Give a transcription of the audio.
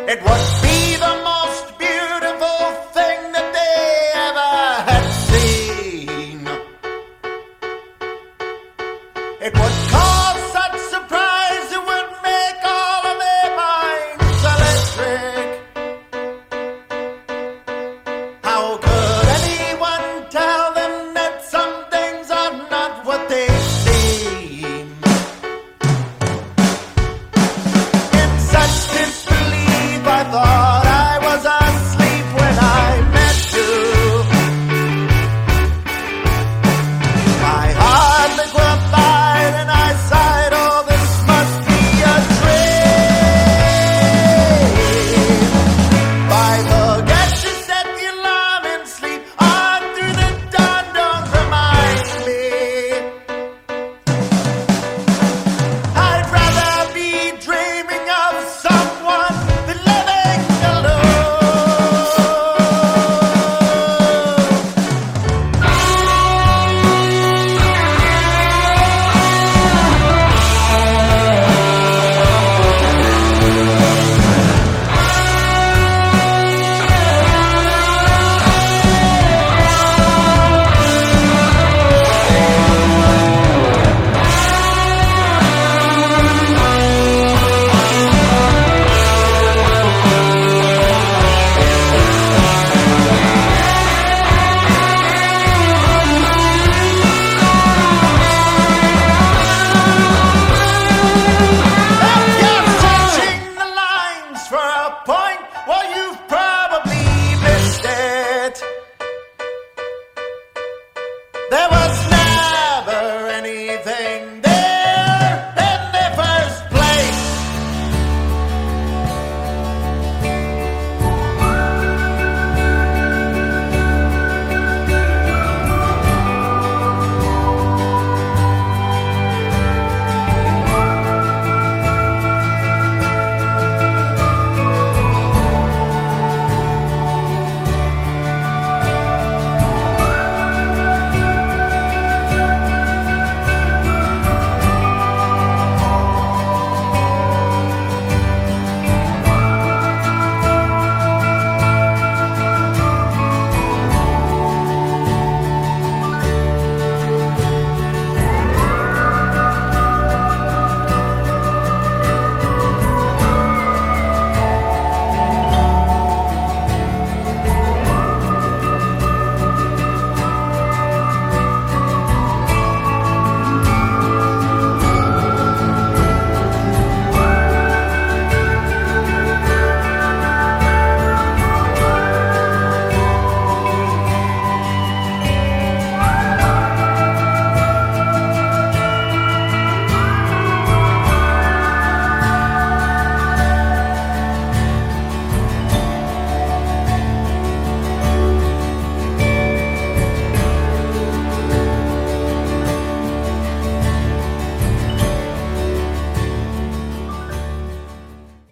It would be the most beautiful thing that they ever had seen. It would cause such surprise, it would make all of their minds electric. How could anyone tell them that some things are not what they seem? In such disbelief, I thought I was asleep when I met you. My heart liquefied and I sighed, oh, this must be a dream. By the guess you set the alarm and sleep on through the dawn, don't remind me. I'd rather be dreaming of someone than living alone. If you're stretching the lines for a point, well, you've